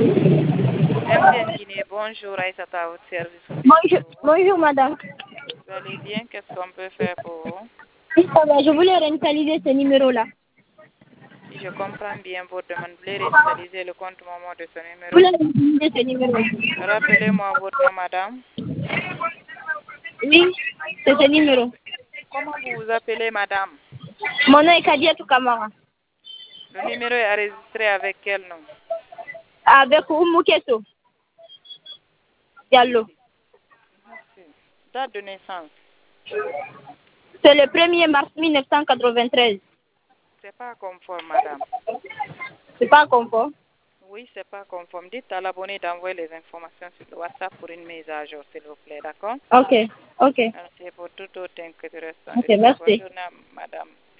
MTN Guinée, bonjour Aïssata, à votre service. Bonjour madame. Vous allez bien? Qu'est-ce qu'on peut faire pour vous? Oui, ça va, je voulais réinitialiser ce numéro-là. Si je comprends bien votre demande, vous voulez réinitialiser le compte Momo de ce Je numéro? voulais réinitialiser ce numéro. Rappelez-moi votre nom, madame. Oui, c'est ce numéro. Comment vous vous appelez, madame? Mon nom est Kadiatou Kamara. Le numéro est enregistré avec quel nom? Avec Oumou Kesso Diallo. Merci. Date de naissance? C'est le 1er mars 1993. C'est pas conforme, madame. C'est pas conforme? Oui, c'est pas conforme. Dites à l'abonné d'envoyer les informations sur le WhatsApp pour une mise à jour, s'il vous plaît, d'accord? Ok, ok. Merci pour toute autre inquiétude. Ok, merci. Bonne journée, madame.